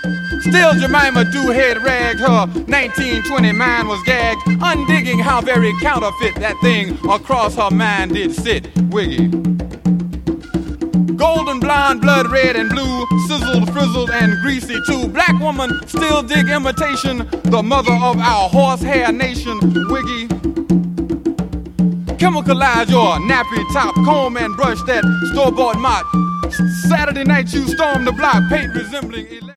Still Jemima do-head ragged, her 1920 mind was gagged, undigging how very counterfeit that thing across her mind did sit, Wiggy. Golden, blonde, blood red and blue, sizzled, frizzled, and greasy too. Black woman still dig imitation, the mother of our horsehair nation, Wiggy. Chemicalize your nappy top, comb and brush that store-bought mop. Saturday night you storm the block, paint resembling